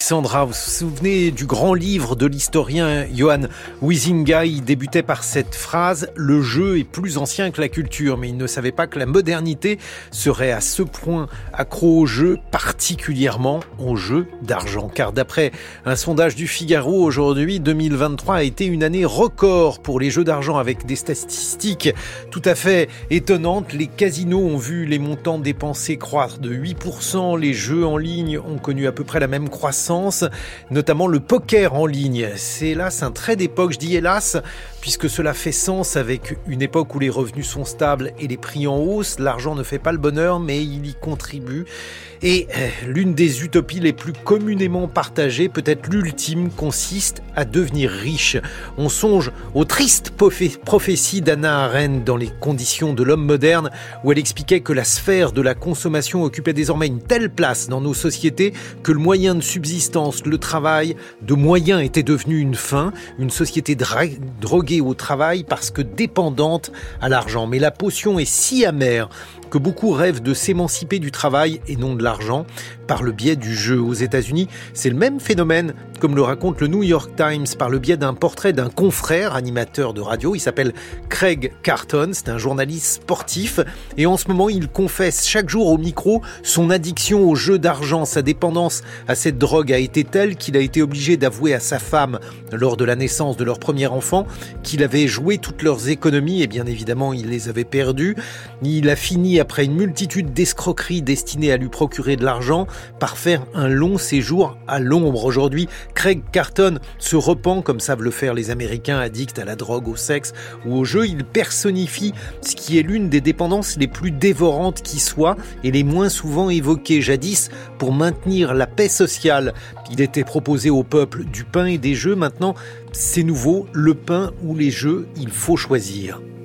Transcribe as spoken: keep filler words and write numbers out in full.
Sandra, vous vous souvenez du grand livre de l'historien Johan Huizinga? Il débutait par cette phrase: le jeu est plus ancien que la culture. Mais il ne savait pas que la modernité serait à ce point accro au jeu, particulièrement au jeu d'argent. Car d'après un sondage du Figaro aujourd'hui, deux mille vingt-trois a été une année record pour les jeux d'argent, avec des statistiques tout à fait étonnantes. Les casinos ont vu les montants dépensés croître de huit pour cent. Les jeux en ligne ont connu à peu près la même croissance, notamment le poker en ligne. C'est hélas un trait d'époque, je dis hélas, puisque cela fait sens avec une époque où les revenus sont stables et les prix en hausse. L'argent ne fait pas le bonheur, mais il y contribue. Et l'une des utopies les plus communément partagées, peut-être l'ultime, consiste à devenir riche. On songe aux tristes prophéties d'Hannah Arendt dans Les conditions de l'homme moderne, où elle expliquait que la sphère de la consommation occupait désormais une telle place dans nos sociétés que le moyen de subsistance, le travail, de moyens était devenu une fin, une société dra- droguée au travail parce que dépendante à l'argent. Mais la potion est si amère que beaucoup rêvent de s'émanciper du travail et non de l'argent par le biais du jeu. Aux États-Unis, c'est le même phénomène, comme le raconte le New York Times par le biais d'un portrait d'un confrère animateur de radio. Il s'appelle Craig Carton, c'est un journaliste sportif et en ce moment il confesse chaque jour au micro son addiction au jeu d'argent. Sa dépendance à cette drogue a été telle qu'il a été obligé d'avouer à sa femme lors de la naissance de leur premier enfant qu'il avait joué toutes leurs économies et bien évidemment il les avait perdues. Il a fini après une multitude d'escroqueries destinées à lui procurer de l'argent par faire un long séjour à l'ombre. Aujourd'hui, Craig Carton se repent, comme savent le faire les Américains addicts à la drogue, au sexe ou au jeu. Il personnifie ce qui est l'une des dépendances les plus dévorantes qui soient et les moins souvent évoquées. Jadis, pour maintenir la paix sociale, il était proposé au peuple du pain et des jeux. Maintenant, c'est nouveau, le pain ou les jeux, il faut choisir.